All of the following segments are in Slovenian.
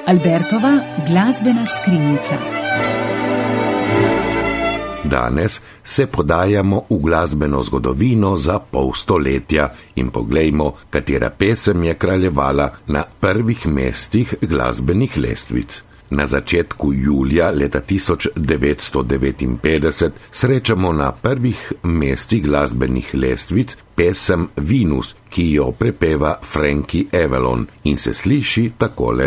Albertova glasbena skrinjica. Danes se podajamo v glasbeno zgodovino za pol stoletja in poglejmo, katera pesem je kraljevala na prvih mestih glasbenih lestvic. Na začetku julija leta 1959 srečamo na prvih mestih glasbenih lestvic pesem Venus, ki jo prepeva Frankie Avalon in se sliši takole.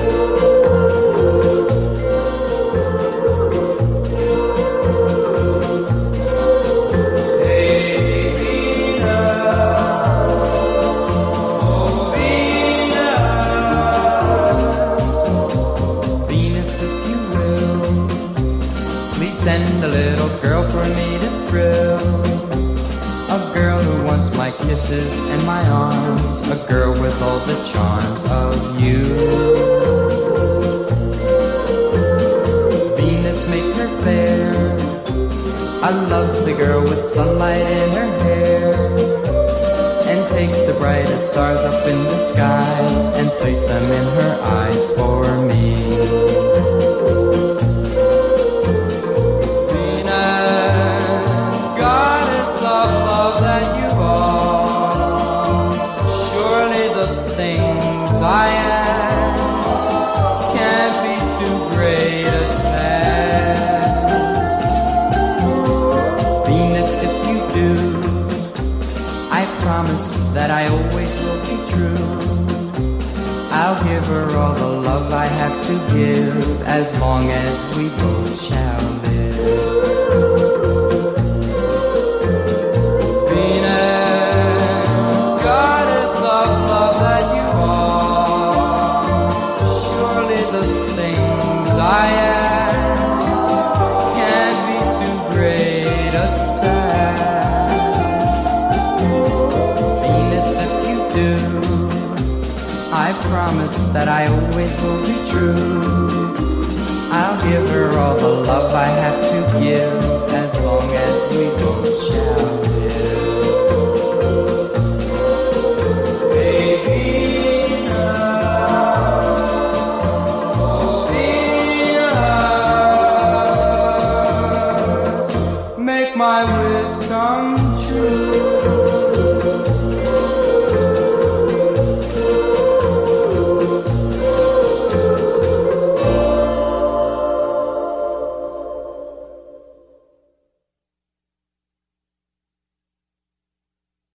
Send a little girl for me to thrill. A girl who wants my kisses and my arms. A girl with all the charms of you. Venus, make her fair. I love the girl with sunlight in her hair. And take the brightest stars up in the skies and place them in her eyes for me. I ask can't be too great a task. Venus, if you do, I promise that I always will be true. I'll give her all the love I have to give, as long as we both shall live. Venus, goddess of love that you I ask can't be too great a task. Venus, if you do, I promise that I always will be true. I'll give her all the love I have to give, as long as we both shall